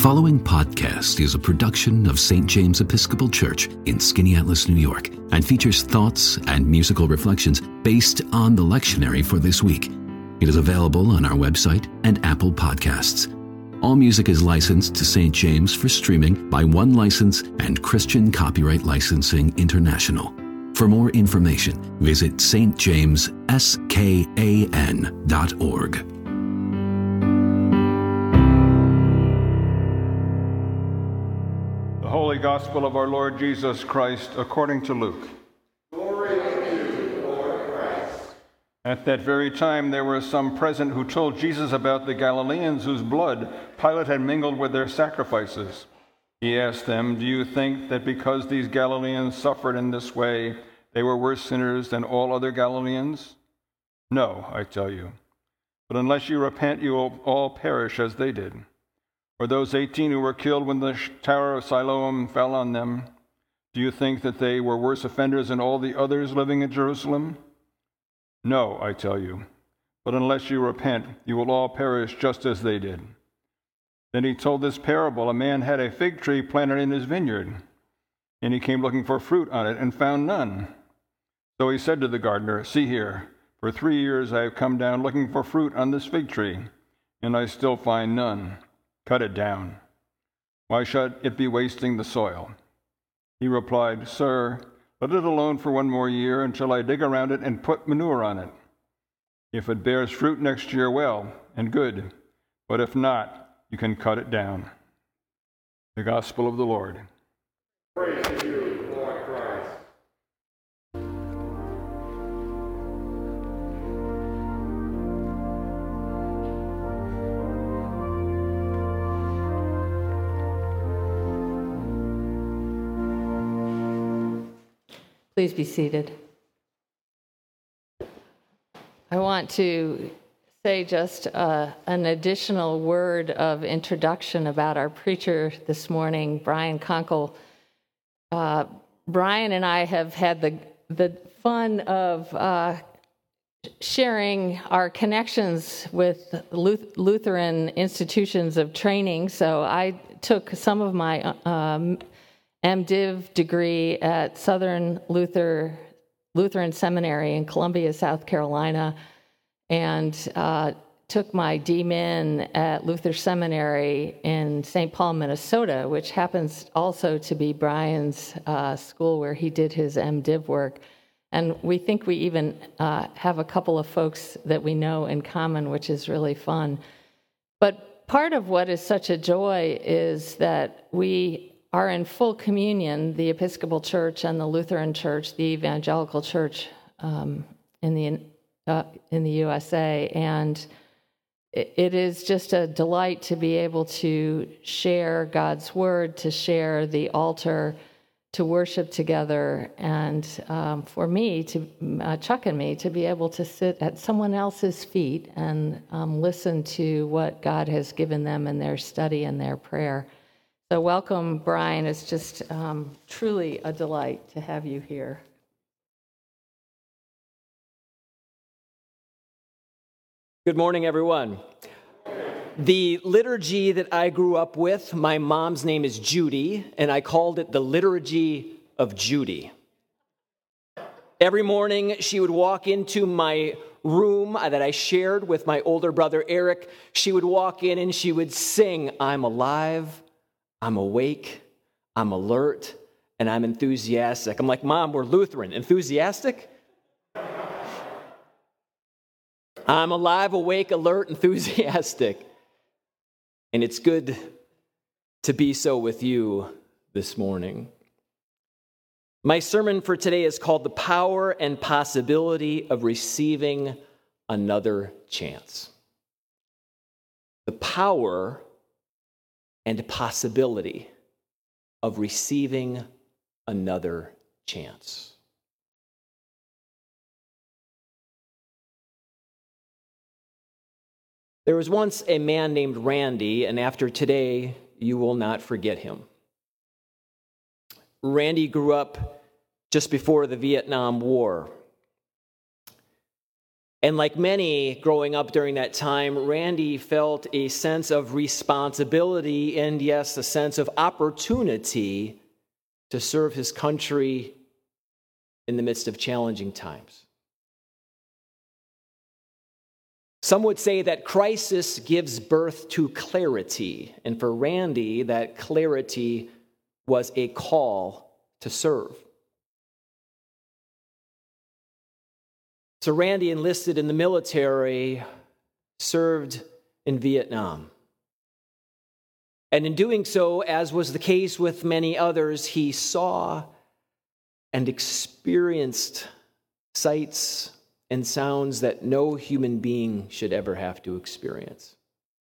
following podcast is a production of St. James Episcopal Church in Skaneateles, New York, and features thoughts and musical reflections based on the lectionary for this week. It is available on our website and Apple Podcasts. All music is licensed to St. James for streaming by One License and Christian Copyright Licensing International. For more information, visit stjamesskan.org. The Holy Gospel of our Lord Jesus Christ according to Luke. Glory to you, Lord Christ. At that very time there were some present who told Jesus about the Galileans whose blood Pilate had mingled with their sacrifices. He asked them, "Do you think that because these Galileans suffered in this way, they were worse sinners than all other Galileans? No, I tell you. But unless you repent, you will all perish as they did. Or those 18 who were killed when the tower of Siloam fell on them, do you think that they were worse offenders than all the others living in Jerusalem? No, I tell you. But unless you repent, you will all perish just as they did." Then he told this parable. A man had a fig tree planted in his vineyard, and he came looking for fruit on it and found none. So he said to the gardener, "See here, for 3 years I have come down looking for fruit on this fig tree, and I still find none. Cut it down. Why should it be wasting the soil?" He replied, "Sir, let it alone for 1 more year until I dig around it and put manure on it. If it bears fruit next year, well and good. But if not, you can cut it down." The Gospel of the Lord. Praise to you, Lord Christ. Please be seated. I want to say just an additional word of introduction about our preacher this morning, Brian Conkle. Brian and I have had the fun of sharing our connections with Lutheran institutions of training. So I took some of my MDiv degree at Southern Lutheran Seminary in Columbia, South Carolina, and took my DMin at Luther Seminary in St. Paul, Minnesota, which happens also to be Brian's school where he did his MDiv work. And we think we even have a couple of folks that we know in common, which is really fun. But part of what is such a joy is that we are in full communion, the Episcopal Church and the Lutheran Church, the Evangelical Church in the USA, and it is just a delight to be able to share God's Word, to share the altar, to worship together, and for me, Chuck and me, to be able to sit at someone else's feet and listen to what God has given them in their study and their prayer. So welcome, Brian. It's just truly a delight to have you here. Good morning, everyone. The liturgy that I grew up with, my mom's name is Judy, and I called it the Liturgy of Judy. Every morning, she would walk into my room that I shared with my older brother, Eric. She would walk in and she would sing, "I'm alive, I'm awake, I'm alert, and I'm enthusiastic." I'm like, "Mom, we're Lutheran. Enthusiastic?" I'm alive, awake, alert, enthusiastic. And it's good to be so with you this morning. My sermon for today is called "The Power and Possibility of Receiving Another Chance." The power and possibility of receiving another chance. There was once a man named Randy, and after today, you will not forget him. Randy grew up just before the Vietnam War. And like many growing up during that time, Randy felt a sense of responsibility and, yes, a sense of opportunity to serve his country in the midst of challenging times. Some would say that crisis gives birth to clarity, and for Randy, that clarity was a call to serve. So Randy enlisted in the military, served in Vietnam. And in doing so, as was the case with many others, he saw and experienced sights and sounds that no human being should ever have to experience.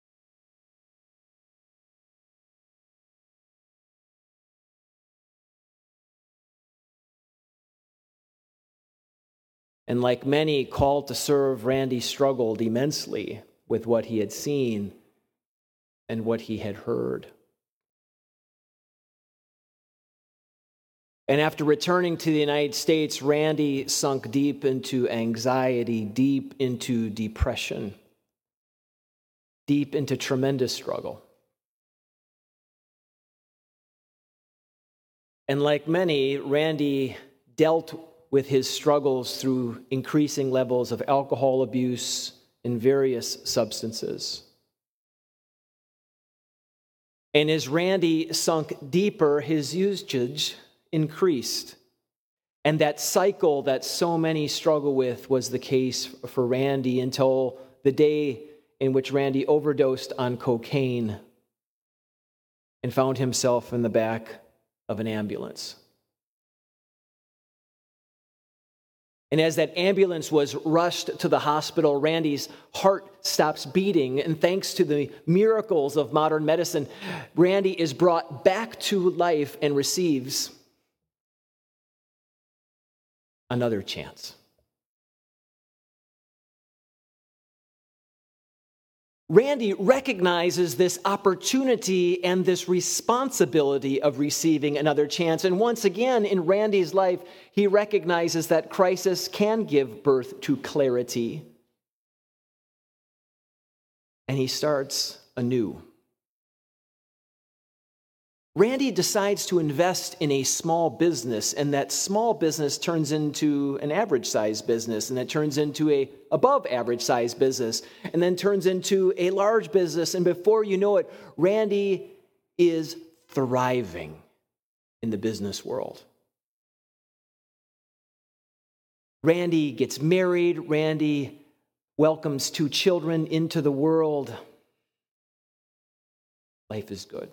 And like many called to serve, Randy struggled immensely with what he had seen and what he had heard. And after returning to the United States, Randy sunk deep into anxiety, deep into depression, deep into tremendous struggle. And like many, Randy dealt with his struggles through increasing levels of alcohol abuse and various substances. And as Randy sunk deeper, his usage increased. And that cycle that so many struggle with was the case for Randy until the day in which Randy overdosed on cocaine and found himself in the back of an ambulance. And as that ambulance was rushed to the hospital, Randy's heart stops beating. And thanks to the miracles of modern medicine, Randy is brought back to life and receives another chance. Randy recognizes this opportunity and this responsibility of receiving another chance. And once again, in Randy's life, he recognizes that crisis can give birth to clarity. And he starts anew. Randy decides to invest in a small business, and that small business turns into an average-sized business, and it turns into a above-average-sized business, and then turns into a large business, and before you know it, Randy is thriving in the business world. Randy gets married. Randy welcomes 2 children into the world. Life is good.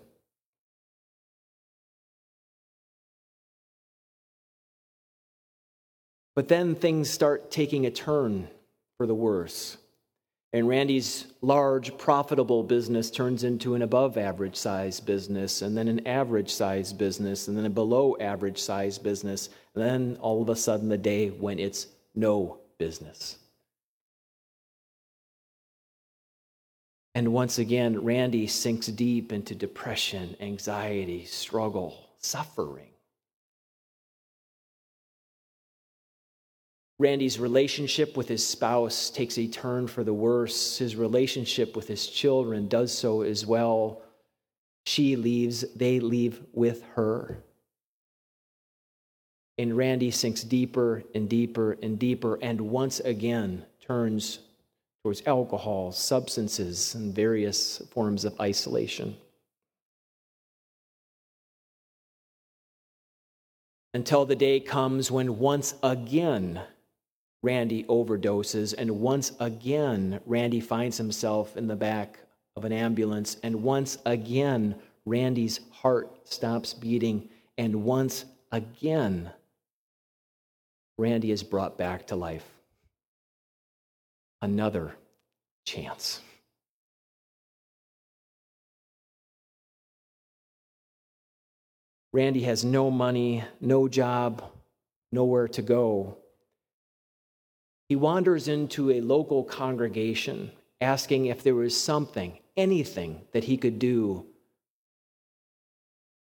But then things start taking a turn for the worse. And Randy's large, profitable business turns into an above-average-sized business, and then an average-sized business, and then a below-average-sized business, and then all of a sudden the day when it's no business. And once again, Randy sinks deep into depression, anxiety, struggle, suffering. Randy's relationship with his spouse takes a turn for the worse. His relationship with his children does so as well. She leaves, they leave with her. And Randy sinks deeper and deeper and deeper, and once again turns towards alcohol, substances, and various forms of isolation. Until the day comes when once again Randy overdoses, and once again Randy finds himself in the back of an ambulance, and once again Randy's heart stops beating, and once again Randy is brought back to life. Another chance. Randy has no money, no job, nowhere to go. He wanders into a local congregation asking if there was something, anything that he could do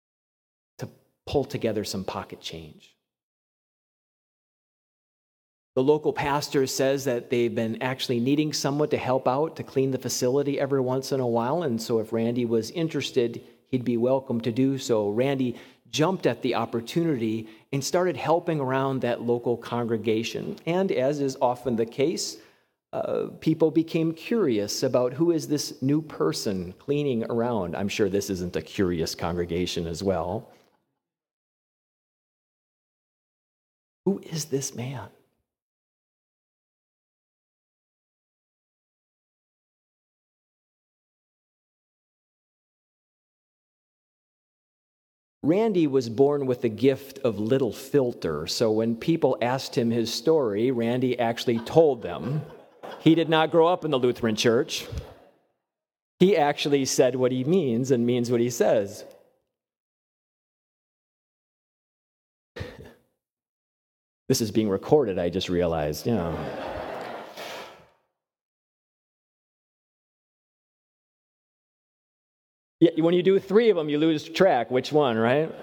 to pull together some pocket change. The local pastor says that they've been actually needing someone to help out to clean the facility every once in a while, and so if Randy was interested, he'd be welcome to do so. Randy jumped at the opportunity and started helping around that local congregation. And as is often the case, people became curious about who is this new person cleaning around. I'm sure this isn't a curious congregation as well. Who is this man? Randy was born with the gift of little filter, so when people asked him his story, Randy actually told them. He did not grow up in the Lutheran Church. He actually said what he means and means what he says. This is being recorded, I just realized. Yeah. Yeah, when you do 3 of them, you lose track. Which one, right?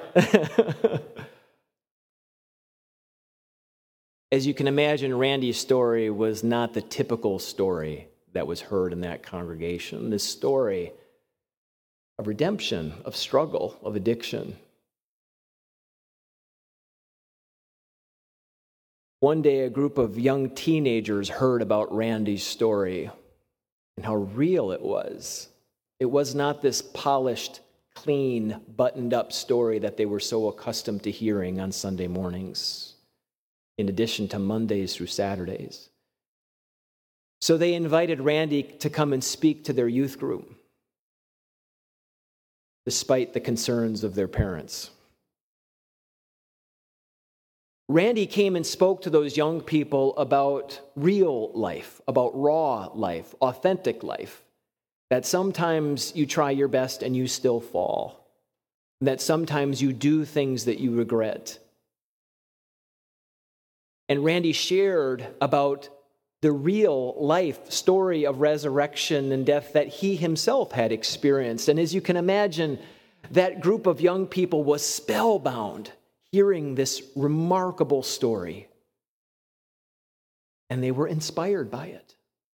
As you can imagine, Randy's story was not the typical story that was heard in that congregation. This story of redemption, of struggle, of addiction. One day, a group of young teenagers heard about Randy's story and how real it was. It was not this polished, clean, buttoned-up story that they were so accustomed to hearing on Sunday mornings, in addition to Mondays through Saturdays. So they invited Randy to come and speak to their youth group, despite the concerns of their parents. Randy came and spoke to those young people about real life, about raw life, authentic life. That sometimes you try your best and you still fall. That sometimes you do things that you regret. And Randy shared about the real life story of resurrection and death that he himself had experienced. And as you can imagine, that group of young people was spellbound hearing this remarkable story. And they were inspired by it.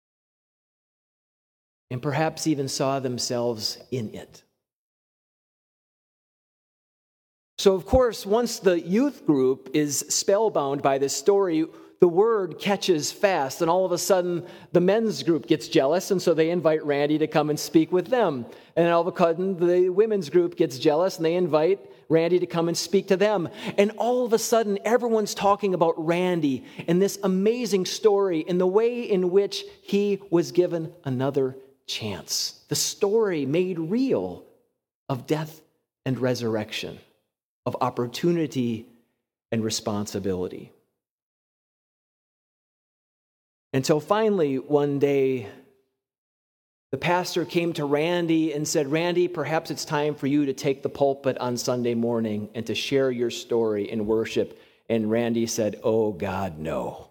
And perhaps even saw themselves in it. So, of course, once the youth group is spellbound by this story, the word catches fast, and all of a sudden, the men's group gets jealous, and so they invite Randy to come and speak with them. And all of a sudden, the women's group gets jealous, and they invite Randy to come and speak to them. And all of a sudden, everyone's talking about Randy and this amazing story and the way in which he was given another chance. The story made real of death and resurrection, of opportunity and responsibility. Until finally, one day, the pastor came to Randy and said, "Randy, perhaps it's time for you to take the pulpit on Sunday morning and to share your story in worship." And Randy said, "Oh God, no."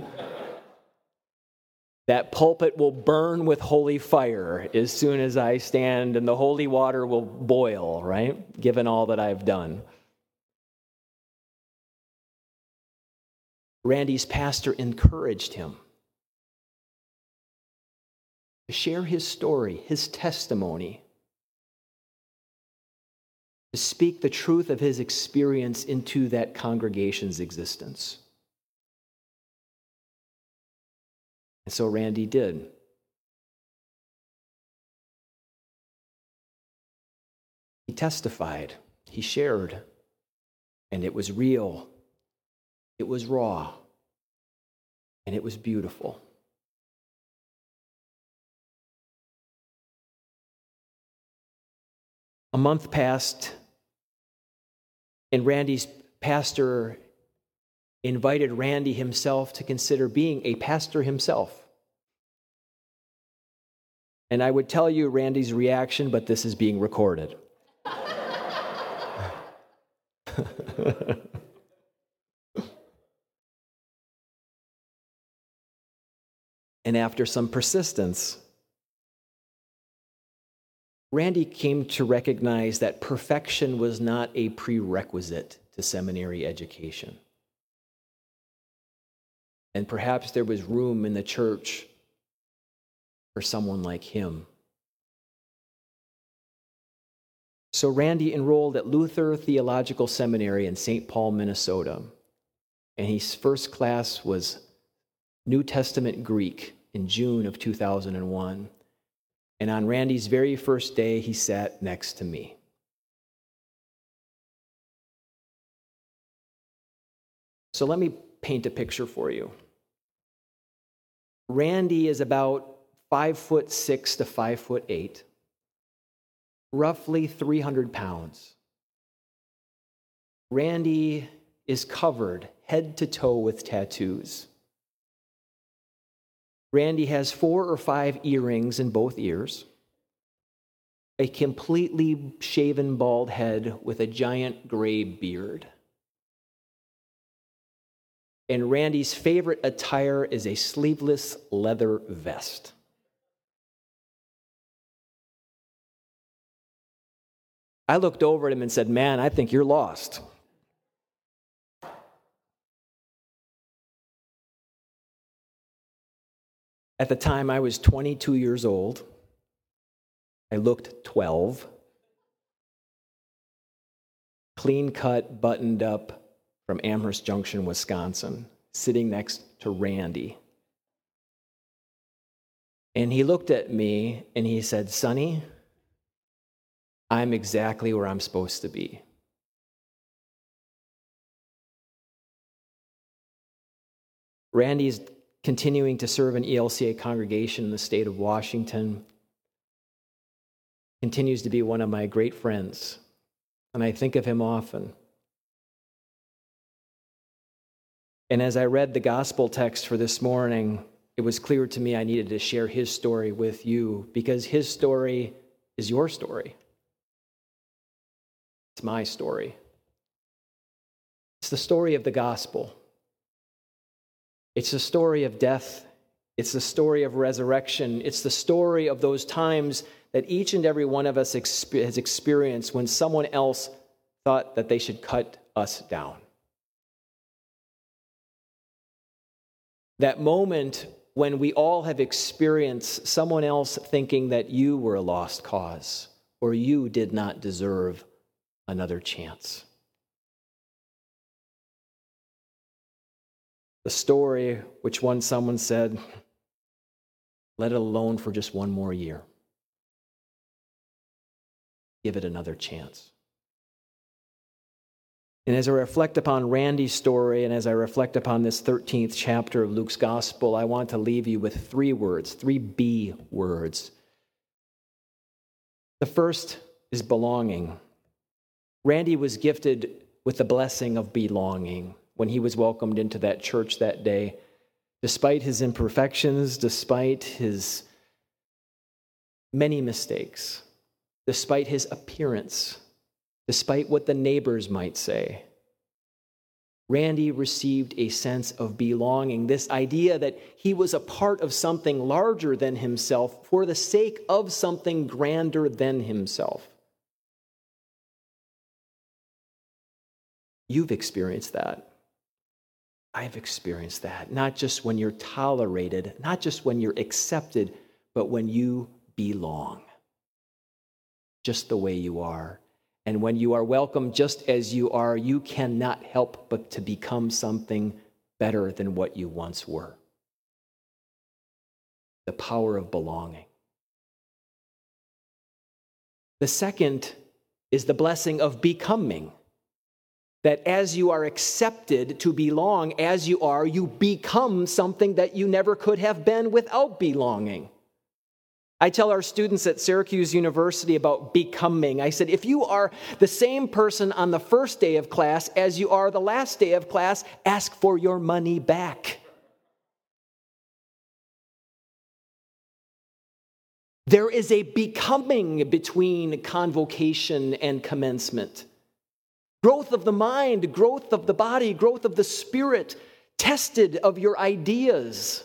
That pulpit will burn with holy fire as soon as I stand, and the holy water will boil, right? Given all that I've done. Randy's pastor encouraged him to share his story, his testimony, to speak the truth of his experience into that congregation's existence. And so Randy did. He testified, he shared, and it was real, it was raw, and it was beautiful. A month passed, and Randy's pastor invited Randy himself to consider being a pastor himself. And I would tell you Randy's reaction, but this is being recorded. And after some persistence, Randy came to recognize that perfection was not a prerequisite to seminary education. And perhaps there was room in the church for someone like him. So Randy enrolled at Luther Theological Seminary in St. Paul, Minnesota. And his first class was New Testament Greek in June of 2001. And on Randy's very first day, he sat next to me. So let me paint a picture for you. Randy is about 5'6" to 5'8", roughly 300 pounds. Randy is covered head to toe with tattoos. Randy has 4 or 5 earrings in both ears, a completely shaven bald head with a giant gray beard. And Randy's favorite attire is a sleeveless leather vest. I looked over at him and said, "Man, I think you're lost." At the time, I was 22 years old. I looked 12. Clean cut, buttoned up from Amherst Junction, Wisconsin, sitting next to Randy. And he looked at me and he said, "Sonny, I'm exactly where I'm supposed to be." Randy's continuing to serve an ELCA congregation in the state of Washington, continues to be one of my great friends, and I think of him often. And as I read the gospel text for this morning, it was clear to me I needed to share his story with you, because his story is your story. It's my story. It's the story of the gospel. It's the story of death. It's the story of resurrection. It's the story of those times that each and every one of us has experienced when someone else thought that they should cut us down. That moment when we all have experienced someone else thinking that you were a lost cause or you did not deserve another chance. The story which someone said, "Let it alone for just one more year. Give it another chance." And as I reflect upon Randy's story, and as I reflect upon this 13th chapter of Luke's Gospel, I want to leave you with 3 words, 3 B words. The first is belonging. Randy was gifted with the blessing of belonging when he was welcomed into that church that day. Despite his imperfections, despite his many mistakes, despite his appearance, despite what the neighbors might say, Randy received a sense of belonging, this idea that he was a part of something larger than himself for the sake of something grander than himself. You've experienced that. I've experienced that, not just when you're tolerated, not just when you're accepted, but when you belong, just the way you are. And when you are welcome just as you are, you cannot help but to become something better than what you once were. The power of belonging. The second is the blessing of becoming. That as you are accepted to belong as you are, you become something that you never could have been without belonging. I tell our students at Syracuse University about becoming. I said, if you are the same person on the first day of class as you are the last day of class, ask for your money back. There is a becoming between convocation and commencement. Growth of the mind, growth of the body, growth of the spirit, tested of your ideas.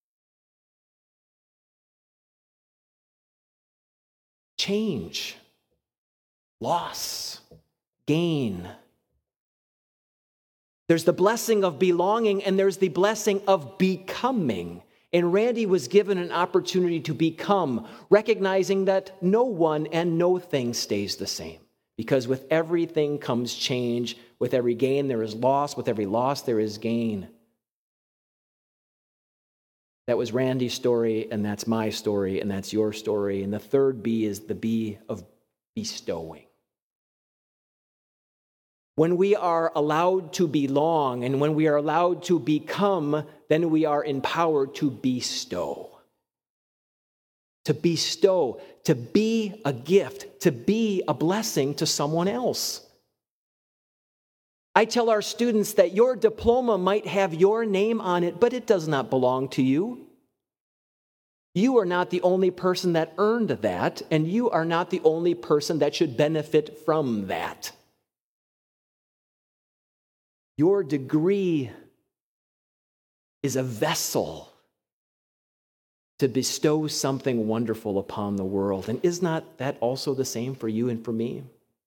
Change, loss, gain. There's the blessing of belonging, and there's the blessing of becoming. And Randy was given an opportunity to become, recognizing that no one and no thing stays the same. Because with everything comes change. With every gain there is loss. With every loss there is gain. That was Randy's story, and that's my story, and that's your story. And the third B is the B of bestowing. When we are allowed to belong and when we are allowed to become, then we are empowered to bestow. To bestow, to be a gift, to be a blessing to someone else. I tell our students that your diploma might have your name on it, but it does not belong to you. You are not the only person that earned that, and you are not the only person that should benefit from that. Your degree is a vessel to bestow something wonderful upon the world. And is not that also the same for you and for me?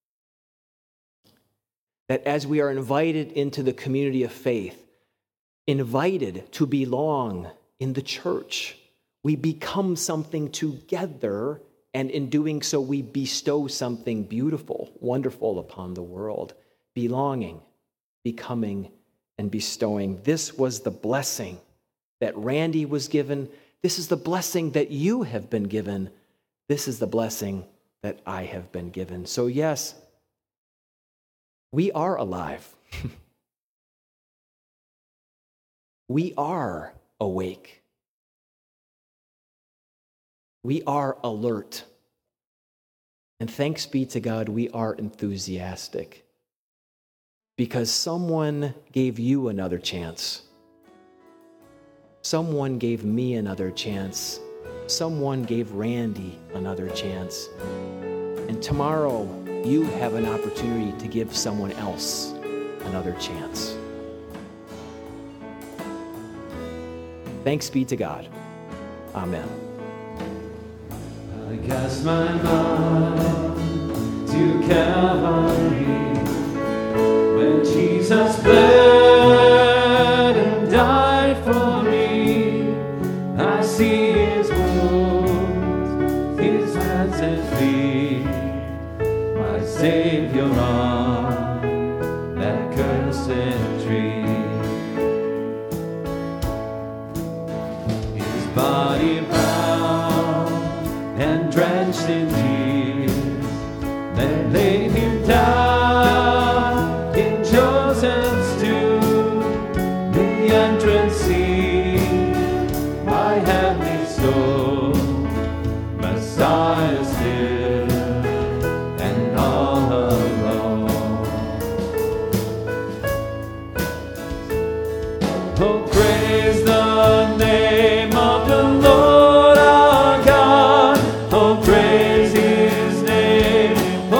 That as we are invited into the community of faith, invited to belong in the church, we become something together, and in doing so, we bestow something beautiful, wonderful upon the world. Belonging, becoming, and bestowing. This was the blessing that Randy was given. This is the blessing that you have been given. This is the blessing that I have been given. So yes, we are alive. We are awake. We are alert. And thanks be to God, we are enthusiastic. Because someone gave you another chance. Someone gave me another chance. Someone gave Randy another chance. And tomorrow, you have an opportunity to give someone else another chance. Thanks be to God. Amen. I cast my mind to Calvary. When Jesus bled and died for me, I see his wounds, his hands and feet, my Savior on that cursed tree. His body bound and drenched in tears, then laid him down. Entrance seat, my heavenly soul, Messiah still, and all alone. Oh, praise the name of the Lord our God. Oh, praise his name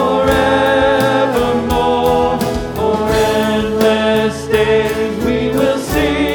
forevermore. For endless days we will sing.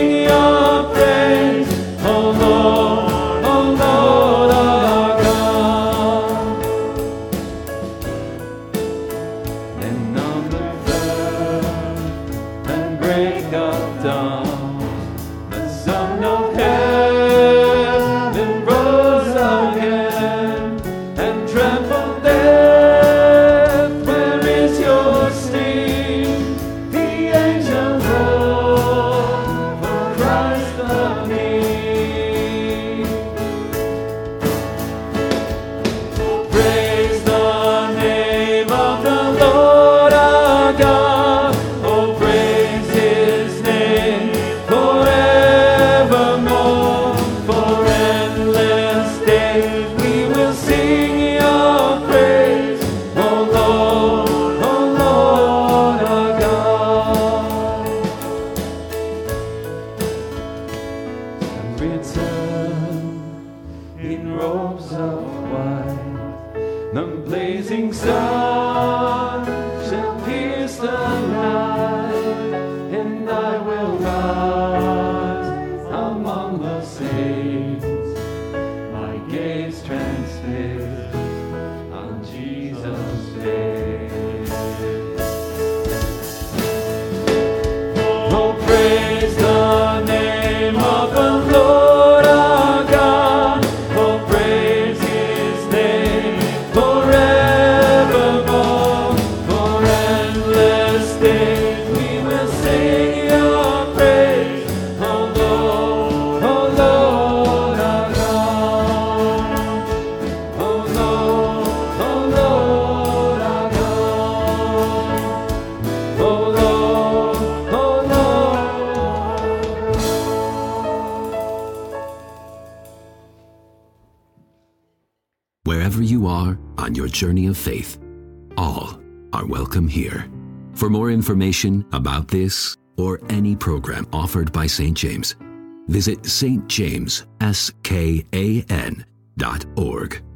Oh, Wherever you are on your journey of faith, all are welcome here. For more information about this or any program offered by St. James, visit stjamesSkan.org.